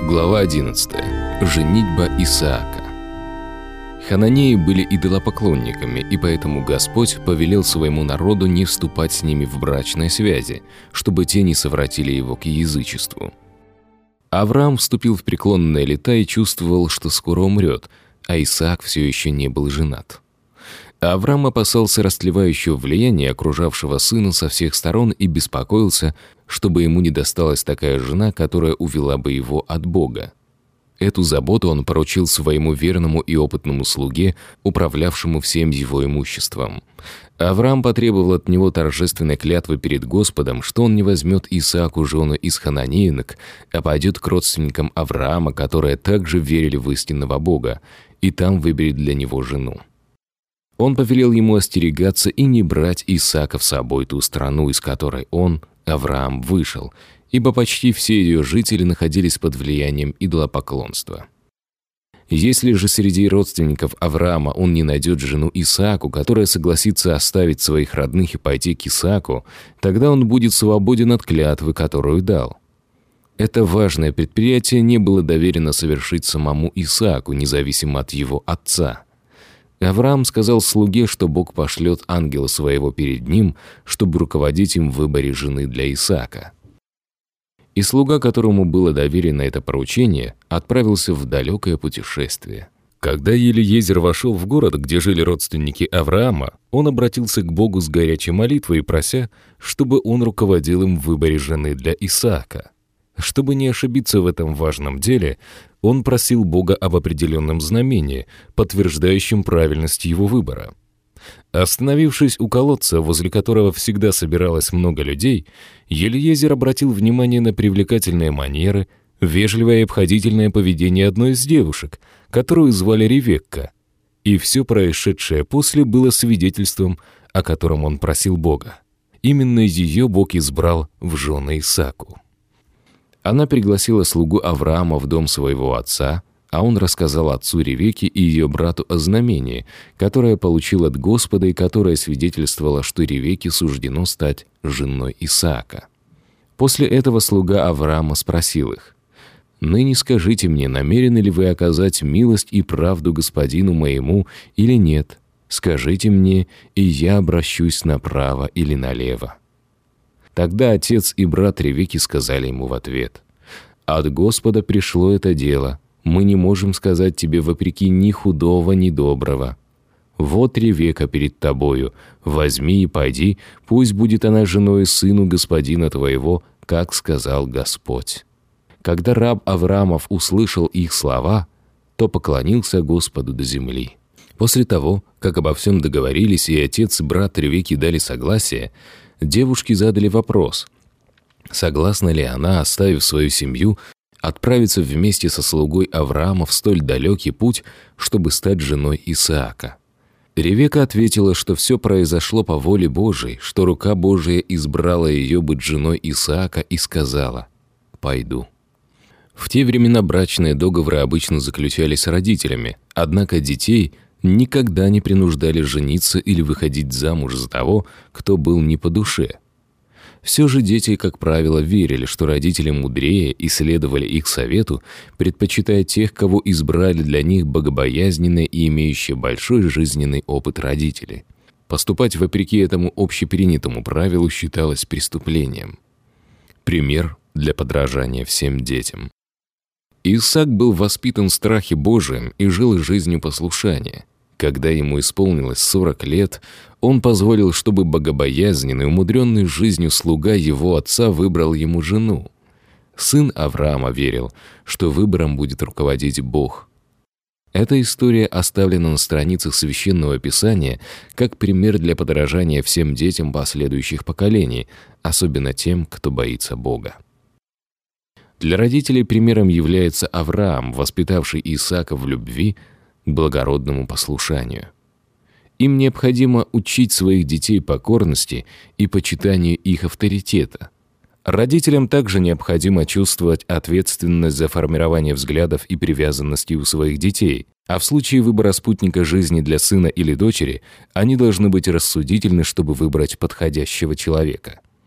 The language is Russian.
Глава 11. Женитьба Исаака. Хананеи были идолопоклонниками, и поэтому Господь повелел своему народу не вступать с ними в брачные связи, чтобы те не совратили его к язычеству. Авраам вступил в преклонные лета и чувствовал, что скоро умрет, а Исаак все еще не был женат. Авраам опасался растлевающего влияния окружавшего сына со всех сторон и беспокоился, чтобы ему не досталась такая жена, которая увела бы его от Бога. Эту заботу он поручил своему верному и опытному слуге, управлявшему всем его имуществом. Авраам потребовал от него торжественной клятвы перед Господом, что он не возьмет Исааку жену из хананеянок, а пойдет к родственникам Авраама, которые также верили в истинного Бога, и там выберет для него жену. Он повелел ему остерегаться и не брать Исаака с собой ту страну, из которой он, Авраам, вышел, ибо почти все ее жители находились под влиянием идолопоклонства. Если же среди родственников Авраама он не найдет жену Исааку, которая согласится оставить своих родных и пойти к Исааку, тогда он будет свободен от клятвы, которую дал. Это важное предприятие не было доверено совершить самому Исааку, независимо от его отца. Авраам сказал слуге, что Бог пошлет ангела своего перед ним, чтобы руководить им в выборе жены для Исаака. И слуга, которому было доверено это поручение, отправился в далекое путешествие. Когда Елиезер вошел в город, где жили родственники Авраама, он обратился к Богу с горячей молитвой, прося, чтобы он руководил им в выборе жены для Исаака. Чтобы не ошибиться в этом важном деле, он просил Бога об определенном знамении, подтверждающем правильность его выбора. Остановившись у колодца, возле которого всегда собиралось много людей, Елиезер обратил внимание на привлекательные манеры, вежливое и обходительное поведение одной из девушек, которую звали Ревекка, и все происшедшее после было свидетельством, о котором он просил Бога. Именно ее Бог избрал в жены Исааку. Она пригласила слугу Авраама в дом своего отца, а он рассказал отцу Ревекке и ее брату о знамении, которое получил от Господа и которое свидетельствовало, что Ревекке суждено стать женой Исаака. После этого слуга Авраама спросил их: «Ныне скажите мне, намерены ли вы оказать милость и правду господину моему или нет? Скажите мне, и я обращусь направо или налево». Тогда отец и брат Ревекки сказали ему в ответ: «От Господа пришло это дело. Мы не можем сказать тебе вопреки ни худого, ни доброго. Вот Ревекка перед тобою. Возьми и пойди, пусть будет она женой сыну господина твоего, как сказал Господь». Когда раб Авраамов услышал их слова, то поклонился Господу до земли. После того, как обо всем договорились и отец и брат Ревекки дали согласие, девушки задали вопрос, согласна ли она, оставив свою семью, отправиться вместе со слугой Авраама в столь далекий путь, чтобы стать женой Исаака. Ревекка ответила, что все произошло по воле Божией, что рука Божия избрала ее быть женой Исаака, и сказала: «Пойду». В те времена брачные договоры обычно заключались родителями, однако детей никогда не принуждали жениться или выходить замуж за того, кто был не по душе. Все же дети, как правило, верили, что родители мудрее и следовали их совету, предпочитая тех, кого избрали для них богобоязненные и имеющие большой жизненный опыт родители. Поступать вопреки этому общепринятому правилу считалось преступлением. Пример для подражания всем детям. Исаак был воспитан в страхе Божием и жил жизнью послушания. Когда ему исполнилось 40 лет, он позволил, чтобы богобоязненный, умудренный жизнью слуга его отца выбрал ему жену. Сын Авраама верил, что выбором будет руководить Бог. Эта история оставлена на страницах Священного Писания как пример для подражания всем детям последующих поколений, особенно тем, кто боится Бога. Для родителей примером является Авраам, воспитавший Исаака в любви к благородному послушанию. Им необходимо учить своих детей покорности и почитанию их авторитета. Родителям также необходимо чувствовать ответственность за формирование взглядов и привязанности у своих детей, а в случае выбора спутника жизни для сына или дочери они должны быть рассудительны, чтобы выбрать подходящего человека.